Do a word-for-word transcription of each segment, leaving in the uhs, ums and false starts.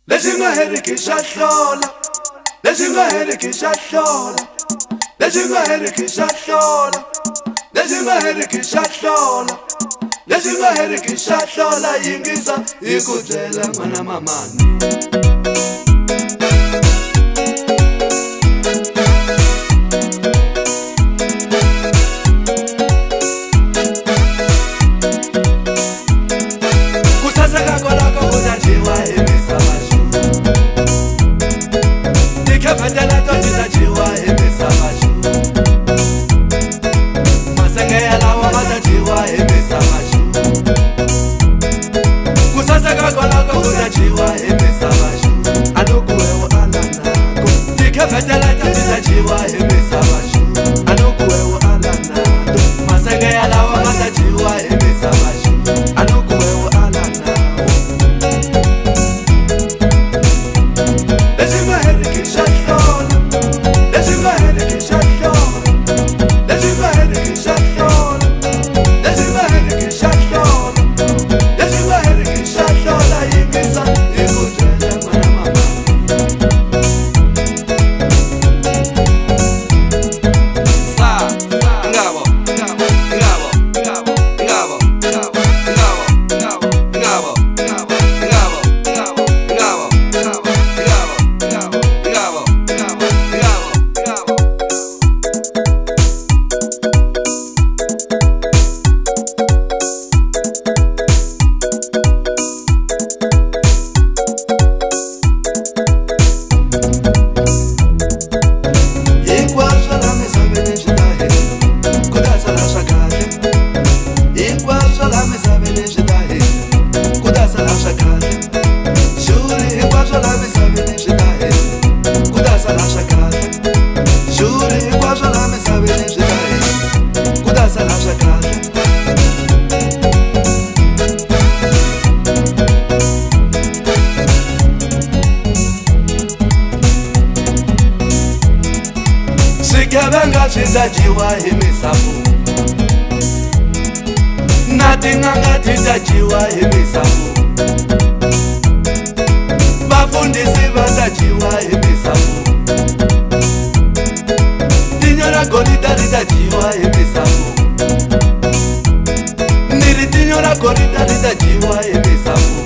Lexi nga heriki xa hlola, lexi nga heriki xa hlola, lexi nga heriki xa hlola, lexi nga heriki xa hlola, lexi nga heriki xa hlola. Yingisa hi ku byela n'wana mamani. Swigevenga swi dlajiwa hi misavu, na tin'anga ti dlajiwa hi misavu, vafundhisi va dlajiwa hi misavu, tinyo ra golida ri dlajiwa hi misavu, ni ri tinyo ra golida ri dlajiwa hi misavu.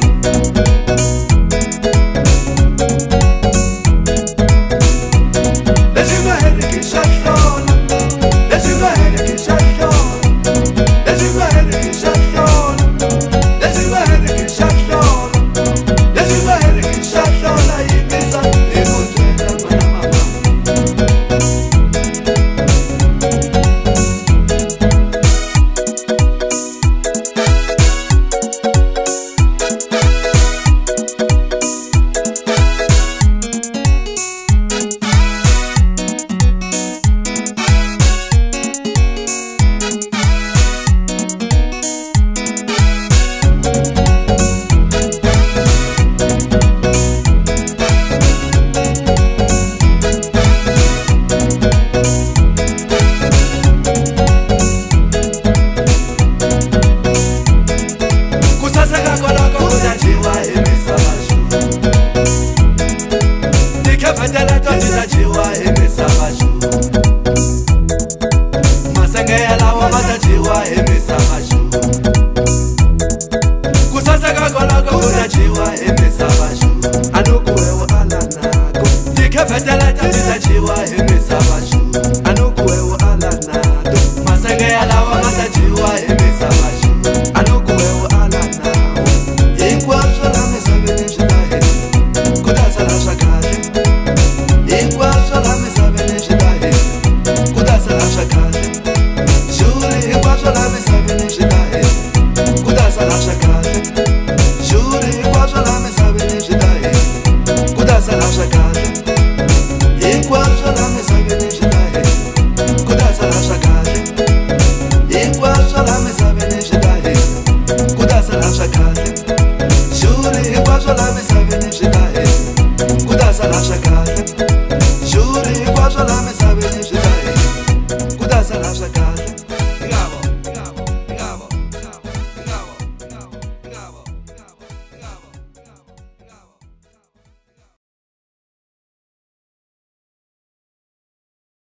Juri, quase lá me sabe